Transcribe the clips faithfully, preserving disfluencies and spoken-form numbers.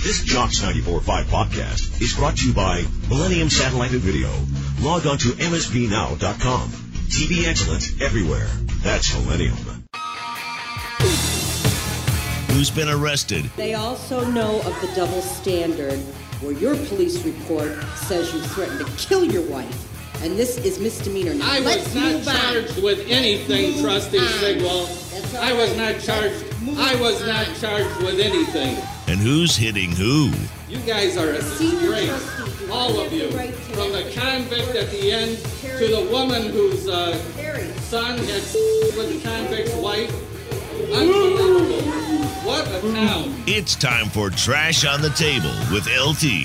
This Jocks ninety-four point five podcast is brought to you by Millennium Satellite and Video. Log on to M S P now dot com. T V excellence everywhere. That's Millennium. Who's been arrested? They also know of the double standard where your police report says you threatened to kill your wife. And this is misdemeanor. Now, I was not charged with anything, Trustee Sigwell. I was not charged. I was not charged with anything. And who's hitting who? You guys are a disgrace, all of you. From the convict at the end to the woman whose uh, son had with the convict's wife. Unbelievable. What a town. It's time for Trash on the Table with L T.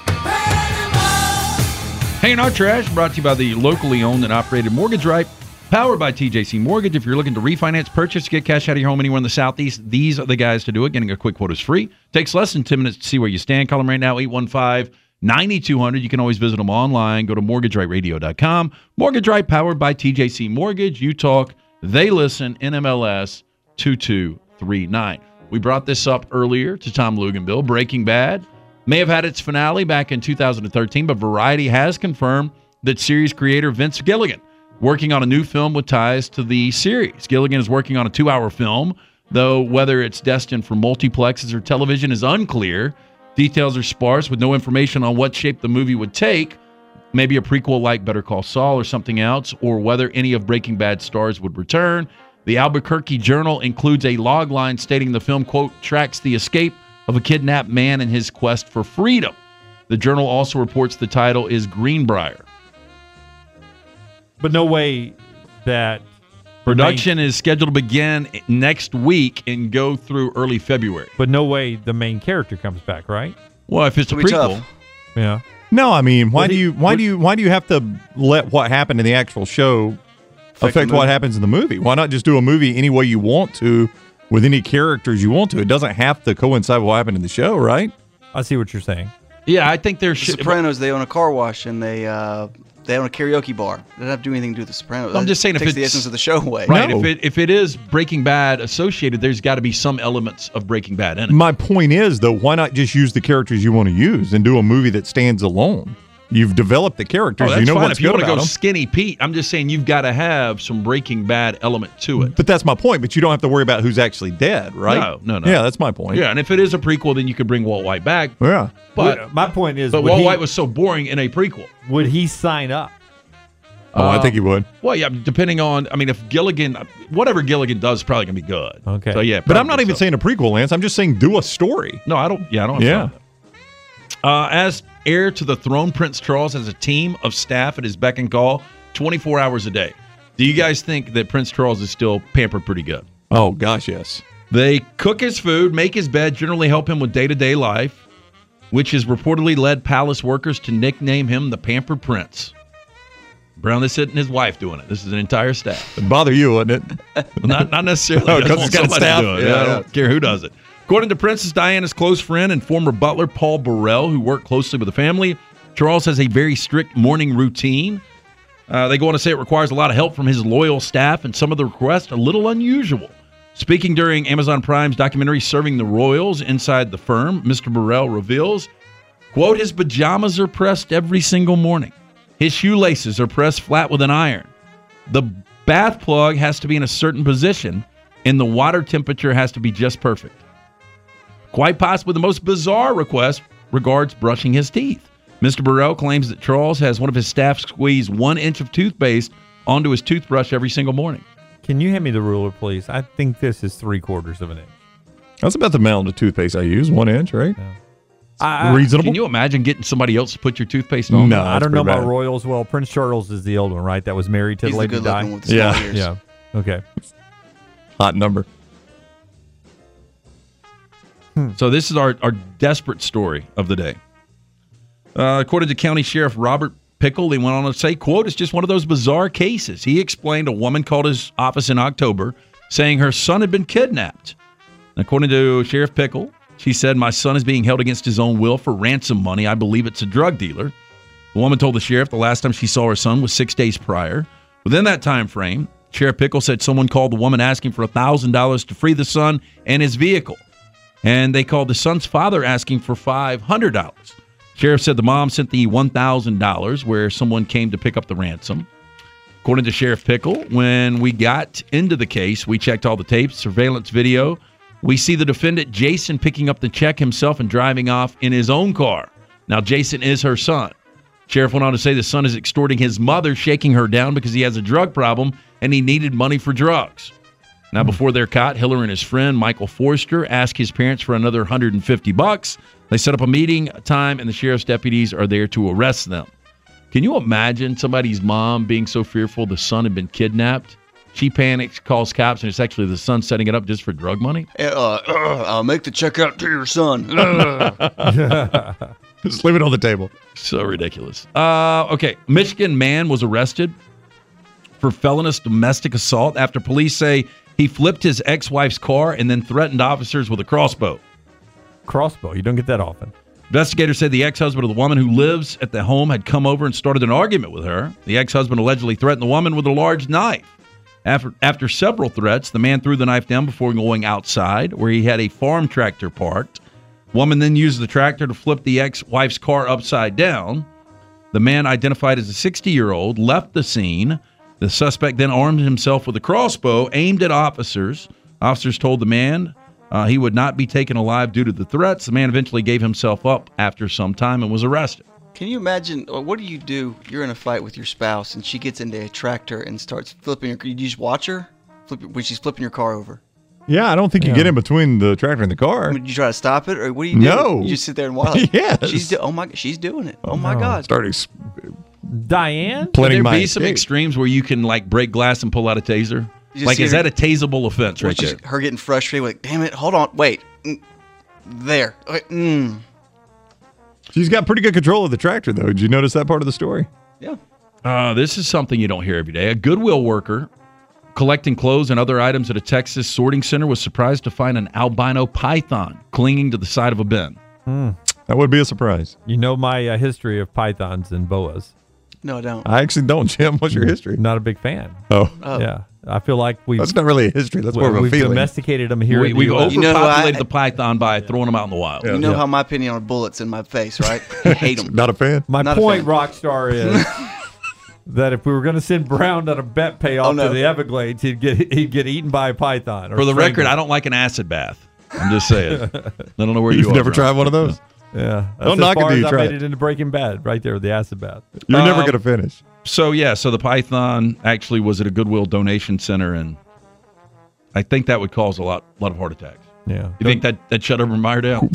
Hey, Not Trash, brought to you by the locally owned and operated Mortgage Right, powered by T J C Mortgage. If you're looking to refinance, purchase, get cash out of your home anywhere in the Southeast, these are the guys to do it. Getting a quick quote is free. Takes less than ten minutes to see where you stand. Call them right now, eight one five, nine two zero zero. You can always visit them online. Go to mortgage right radio dot com. Mortgage Right, powered by T J C Mortgage. You talk, they listen. N M L S two two three nine. We brought this up earlier to Tom Luganbill. Breaking Bad may have had its finale back in two thousand thirteen, but Variety has confirmed that series creator Vince Gilligan working on a new film with ties to the series. Gilligan is working on a two-hour film, though whether it's destined for multiplexes or television is unclear. Details are sparse with no information on what shape the movie would take, maybe a prequel like Better Call Saul or something else, or whether any of Breaking Bad stars would return. The Albuquerque Journal includes a log line stating the film, quote, tracks the escape of a kidnapped man and his quest for freedom. The Journal also reports the title is Greenbrier. But no way that... Production main, is scheduled to begin next week and go through early February. But no way the main character comes back, right? Well, if it's a prequel. Yeah. No, I mean, why do you why do you why do you have to let what happened in the actual show affect what happens in the movie? Why not just do a movie any way you want to with any characters you want to? It doesn't have to coincide with what happened in the show, right? I see what you're saying. Yeah, I think there's... The Sopranos, they own a car wash and they uh, they own a karaoke bar. They don't have to do anything to do with The Sopranos. I'm just saying it if takes it's the essence of the show away. Right, No. if it if it is Breaking Bad associated, there's got to be some elements of Breaking Bad in it. My point is, though, why not just use the characters you want to use and do a movie that stands alone? You've developed the characters. Oh, that's you know fine. what's If you good want to about go them. Skinny Pete, I'm just saying you've got to have some Breaking Bad element to it. But that's my point. But you don't have to worry about who's actually dead, right? No, no, no. Yeah, that's my point. Yeah, and if it is a prequel, then you could bring Walt White back. Yeah. But my point is, but would Walt he- White was so boring in a prequel. Would he sign up? Oh, I Uh, think he would. Well, yeah, depending on, I mean, if Gilligan, whatever Gilligan does is probably going to be good. Okay. So, yeah. But I'm not probably even so. saying a prequel, Lance. I'm just saying do a story. No, I don't, yeah, I don't have Yeah. yeah. Uh, as heir to the throne, Prince Charles has a team of staff at his beck and call twenty-four hours a day. Do you guys think that Prince Charles is still pampered pretty good? Oh, gosh, yes. They cook his food, make his bed, generally help him with day-to-day life, which has reportedly led palace workers to nickname him the Pampered Prince. Brown is sitting his wife doing it. This is an entire staff. It'd bother you, wouldn't it? Well, not, not necessarily. Oh, I just 'cause want it's got a somebody staff? to do it. Yeah, Yeah, I yeah. don't care who does it. According to Princess Diana's close friend and former butler, Paul Burrell, who worked closely with the family, Charles has a very strict morning routine. Uh, they go on to say it requires a lot of help from his loyal staff, and some of the requests a little unusual. Speaking during Amazon Prime's documentary Serving the Royals Inside the Firm, Mister Burrell reveals, quote, his pajamas are pressed every single morning. His shoelaces are pressed flat with an iron. The bath plug has to be in a certain position, and the water temperature has to be just perfect. Quite possibly the most bizarre request regards brushing his teeth. Mister Burrell claims that Charles has one of his staff squeeze one inch of toothpaste onto his toothbrush every single morning. Can you hand me the ruler, please? I think this is three quarters of an inch. That's about the amount of toothpaste I use, one inch, right? Yeah. I, Reasonable. Can you imagine getting somebody else to put your toothpaste on? No, I don't know pretty about bad. royals. Well, Prince Charles is the old one, right? That was married to He's the the lady good to die. looking with the small Yeah. ears. Yeah. Okay. Hot number. So this is our, our desperate story of the day. Uh, according to County Sheriff Robert Pickle, they went on to say, quote, it's just one of those bizarre cases. He explained a woman called his office in October saying her son had been kidnapped. According to Sheriff Pickle, she said, my son is being held against his own will for ransom money. I believe it's a drug dealer. The woman told the sheriff the last time she saw her son was six days prior. Within that time frame, Sheriff Pickle said someone called the woman asking for one thousand dollars to free the son and his vehicle. and they called the son's father asking for five hundred dollars. Sheriff said the mom sent the one thousand dollars where someone came to pick up the ransom. According to Sheriff Pickle, when we got into the case, we checked all the tapes, surveillance video. We see the defendant, Jason, picking up the check himself and driving off in his own car. Now, Jason is her son. Sheriff went on to say the son is extorting his mother, shaking her down because he has a drug problem and he needed money for drugs. Now, before they're caught, Hiller and his friend, Michael Forster, asked his parents for another one hundred fifty bucks. They set up a meeting time, and the sheriff's deputies are there to arrest them. Can you imagine somebody's mom being so fearful the son had been kidnapped? She panics, calls cops, and it's actually the son setting it up just for drug money? Uh, uh, I'll make the check out to your son. Just leave it on the table. So ridiculous. Uh, okay, Michigan man was arrested for felonious domestic assault after police say he flipped his ex-wife's car and then threatened officers with a crossbow. Crossbow, you don't get that often. Investigators said the ex-husband of the woman who lives at the home had come over and started an argument with her. The ex-husband allegedly threatened the woman with a large knife. After, after several threats, the man threw the knife down before going outside, where he had a farm tractor parked. The woman then used the tractor to flip the ex-wife's car upside down. The man, identified as a sixty-year-old, left the scene. The suspect then armed himself with a crossbow, aimed at officers. Officers told the man uh, he would not be taken alive due to the threats. The man eventually gave himself up after some time and was arrested. Can you imagine, what do you do? You're in a fight with your spouse, and she gets into a tractor and starts flipping your car. You just watch her flip, when she's flipping your car over. Yeah, I don't think you Yeah. get in between the tractor and the car. I mean, you try to stop it, or what do you do? No. You just sit there and watch. Yes. She's do- oh my, she's doing it. Oh, my God. Start ex- Diane? Could planning there my be some escape. extremes where you can like break glass and pull out a taser? You just Like, see is her- that a tasable offense Well, right she's- there? Her getting frustrated, like, damn it, hold on, wait. Mm, there. Okay, mm. She's got pretty good control of the tractor, though. Did you notice that part of the story? Yeah. Uh, this is something you don't hear every day. A Goodwill worker collecting clothes and other items at a Texas sorting center was surprised to find an albino python clinging to the side of a bin. That would be a surprise. You know my uh, history of pythons and boas. No, I don't. I actually don't, Jim. What's your history? Not a big fan. Oh, Oh. Yeah. I feel like we've, that's not really a history. That's more of a we've feeling. domesticated them here We, in the we've U S. You know who I- overpopulated the python by throwing them out in the wild. You know Yeah. how my opinion on bullets in my face, right? I hate them. Not a fan. My Not a point, fan. Rockstar, is that if we were going to send Brown on a bet payoff Oh, no. to the Everglades, he'd get he'd get eaten by a python. Or For the strangled. record, I don't like an acid bath. I'm just saying. I don't know where you You've are. never Brown. tried one of those? Yeah, that's Don't as knock it far till as you I try made it. it into Breaking Bad, right there with the acid bath. You're never Um, going to finish. So, yeah, so the python actually was at a Goodwill donation center, and I think that would cause a lot lot of heart attacks. Yeah, You think that, that shut Urban down?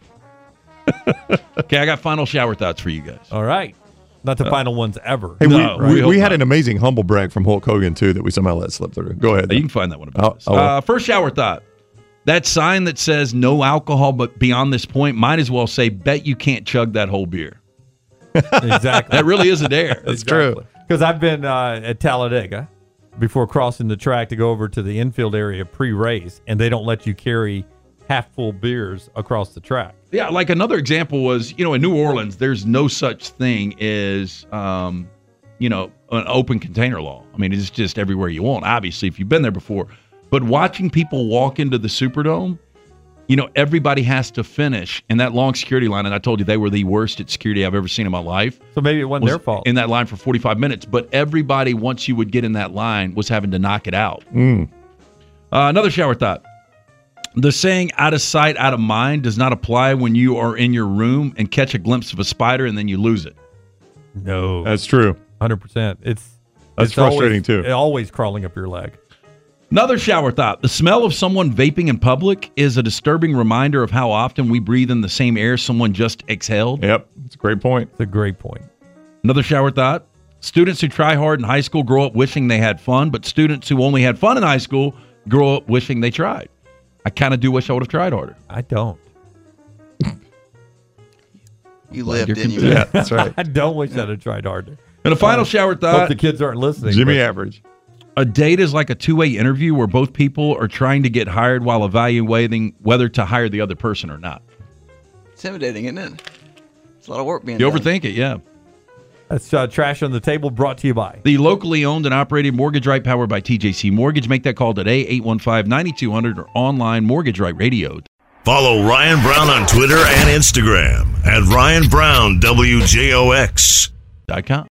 Okay, I got final shower thoughts for you guys. All right, not the final ones ever. Hey, No, we, we we, hope we had not. an amazing humble brag from Hulk Hogan, too, that we somehow let slip through. Go ahead. You can find that one about Oh, this. oh, well. Uh, first shower thought. That sign that says no alcohol but beyond this point might as well say, bet you can't chug that whole beer. Exactly. That really is a dare. That's true. Because I've been uh, at Talladega before crossing the track to go over to the infield area pre-race, and they don't let you carry half full beers across the track. Yeah, like another example was, you know, in New Orleans, there's no such thing as, um, you know, an open container law. I mean, it's just everywhere you want, obviously, if you've been there before. But watching people walk into the Superdome, you know, everybody has to finish in that long security line. And I told you they were the worst at security I've ever seen in my life. So maybe it wasn't Was their fault. in that line for forty-five minutes. But everybody, once you would get in that line, was having to knock it out. Mm. Uh, another shower thought. The saying out of sight, out of mind does not apply when you are in your room and catch a glimpse of a spider and then you lose it. no, That's true. one hundred percent. It's That's it's frustrating, always, too. Always crawling up your leg. Another shower thought. The smell of someone vaping in public is a disturbing reminder of how often we breathe in the same air someone just exhaled. Yep. It's a great point. It's a great point. Another shower thought. Students who try hard in high school grow up wishing they had fun, but students who only had fun in high school grow up wishing they tried. I kind of do wish I would have tried harder. I don't. You Glad lived, you're didn't you? convinced. Yeah, that's right. I don't wish I'd have tried harder. And a final Uh, shower Hope thought. the kids aren't listening. Jimmy but- Average. A date is like a two-way interview where both people are trying to get hired while evaluating whether to hire the other person or not. It's intimidating, isn't it? It's a lot of work being You done. overthink it, yeah. That's uh, Trash on the Table brought to you by. The locally owned and operated Mortgage Right powered by T J C Mortgage. Make that call today, eight one five, nine two zero zero or online mortgage right radio. Follow Ryan Brown on Twitter and Instagram at Ryan Brown W J O X. Dot com.